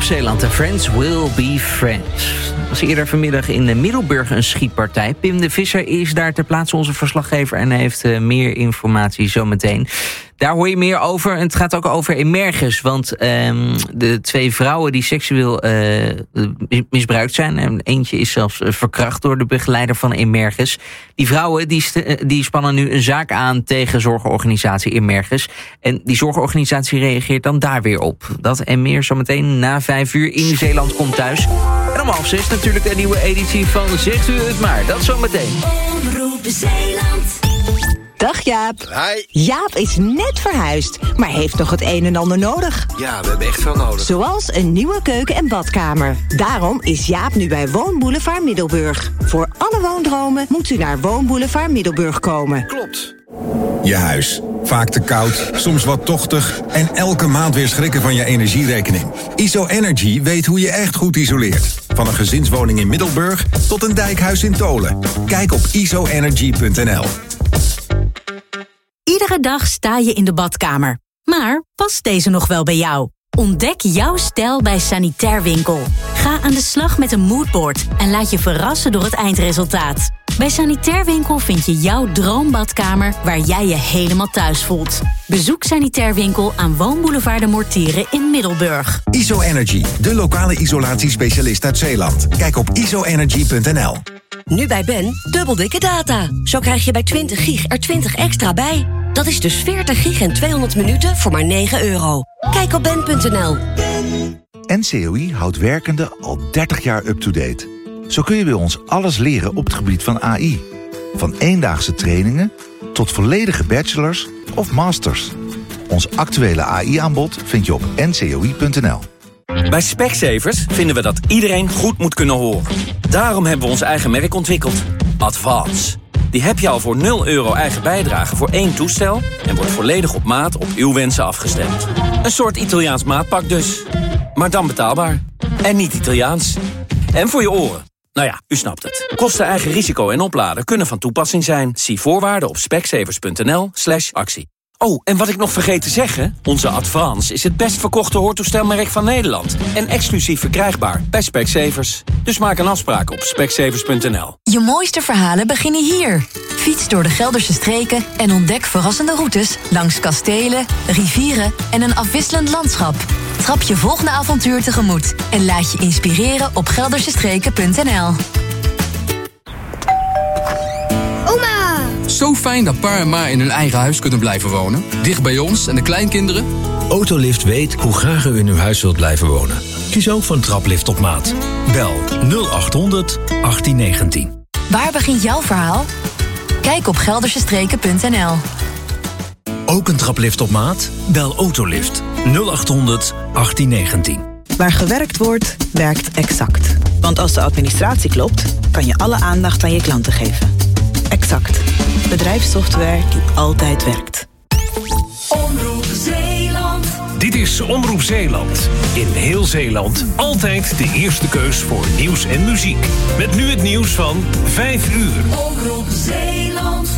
Zeeland. The Friends will be friends. Er was eerder vanmiddag in Middelburg een schietpartij. Pim de Visser is daar ter plaatse onze verslaggever en heeft uh, meer informatie zometeen. Daar hoor je meer over. En het gaat ook over Emerges. Want um, de twee vrouwen die seksueel uh, misbruikt zijn. En eentje is zelfs verkracht door de begeleider van Emerges. Die vrouwen die, st- die spannen nu een zaak aan tegen zorgorganisatie Emerges. En die zorgorganisatie reageert dan daar weer op. Dat en meer zometeen na vijf uur in Zeeland komt thuis. En om half zes natuurlijk een nieuwe editie van Zegt u het maar. Dat zometeen. Omroep Zeeland. Dag Jaap. Hi. Jaap is net verhuisd, maar heeft nog het een en ander nodig. Ja, we hebben echt veel nodig. Zoals een nieuwe keuken en badkamer. Daarom is Jaap nu bij Woonboulevard Middelburg. Voor alle woondromen moet u naar Woonboulevard Middelburg komen. Klopt. Je huis. Vaak te koud, soms wat tochtig en elke maand weer schrikken van je energierekening. I S O Energy weet hoe je echt goed isoleert. Van een gezinswoning in Middelburg tot een dijkhuis in Tolen. Kijk op I S O energy punt n l. Iedere dag sta je in de badkamer. Maar past deze nog wel bij jou? Ontdek jouw stijl bij Sanitair Winkel. Ga aan de slag met een moodboard en laat je verrassen door het eindresultaat. Bij Sanitair Winkel vind je jouw droombadkamer waar jij je helemaal thuis voelt. Bezoek Sanitair Winkel aan Woonboulevard de Mortieren in Middelburg. I S O Energy, de lokale isolatiespecialist uit Zeeland. Kijk op I S O energy punt n l. Nu bij Ben, dubbel dikke data. Zo krijg je bij twintig gig er twintig extra bij. Dat is dus veertig gig en tweehonderd minuten voor maar negen euro. Kijk op ben punt n l. N C O I houdt werkenden al dertig jaar up-to-date. Zo kun je bij ons alles leren op het gebied van A I. Van eendaagse trainingen tot volledige bachelors of masters. Ons actuele A I-aanbod vind je op N C O I punt n l. Bij Specsavers vinden we dat iedereen goed moet kunnen horen. Daarom hebben we ons eigen merk ontwikkeld. Advance. Die heb je al voor nul euro eigen bijdrage voor één toestel en wordt volledig op maat op uw wensen afgestemd. Een soort Italiaans maatpak dus. Maar dan betaalbaar. En niet Italiaans. En voor je oren. Nou ja, u snapt het. Kosten, eigen risico en opladen kunnen van toepassing zijn. Zie voorwaarden op specsavers punt n l slash actie. Oh, en wat ik nog vergeet te zeggen. Onze Advance is het best verkochte hoortoestelmerk van Nederland. En exclusief verkrijgbaar bij Specsavers. Dus maak een afspraak op specsavers punt n l. Je mooiste verhalen beginnen hier. Fiets door de Gelderse streken en ontdek verrassende routes langs kastelen, rivieren en een afwisselend landschap. Trap je volgende avontuur tegemoet en laat je inspireren op geldersestreken punt n l. Oma! Zo fijn dat pa en ma in hun eigen huis kunnen blijven wonen. Dicht bij ons en de kleinkinderen. Autolift weet hoe graag u in uw huis wilt blijven wonen. Kies ook voor een traplift op maat. Bel nul acht honderd achttien negentien. Waar begint jouw verhaal? Kijk op geldersestreken punt n l. Ook een traplift op maat? Bel Autolift nul acht honderd achttien negentien. Waar gewerkt wordt, werkt Exact. Want als de administratie klopt, kan je alle aandacht aan je klanten geven. Exact. Bedrijfssoftware die altijd werkt. Omroep Zeeland. Dit is Omroep Zeeland. In heel Zeeland altijd de eerste keus voor nieuws en muziek. Met nu het nieuws van vijf uur. Omroep Zeeland.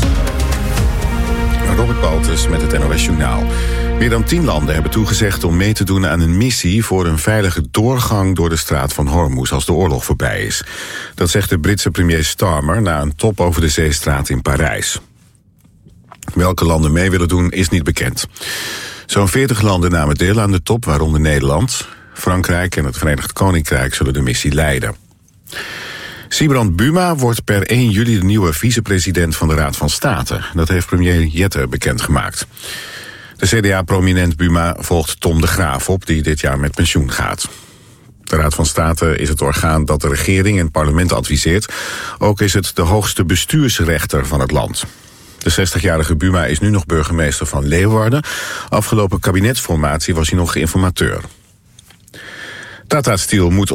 Robert Baltus met het N O S Journaal. Meer dan tien landen hebben toegezegd om mee te doen aan een missie voor een veilige doorgang door de straat van Hormuz als de oorlog voorbij is. Dat zegt de Britse premier Starmer na een top over de zeestraat in Parijs. Welke landen mee willen doen is niet bekend. Zo'n veertig landen namen deel aan de top, waaronder Nederland. Frankrijk en het Verenigd Koninkrijk zullen de missie leiden. Sibrand Buma wordt per één juli de nieuwe vicepresident van de Raad van State. Dat heeft premier Jette bekendgemaakt. De C D A-prominent Buma volgt Tom de Graaf op, die dit jaar met pensioen gaat. De Raad van State is het orgaan dat de regering en het parlement adviseert. Ook is het de hoogste bestuursrechter van het land. De zestigjarige Buma is nu nog burgemeester van Leeuwarden. Afgelopen kabinetsformatie was hij nog informateur. Tata Steel moet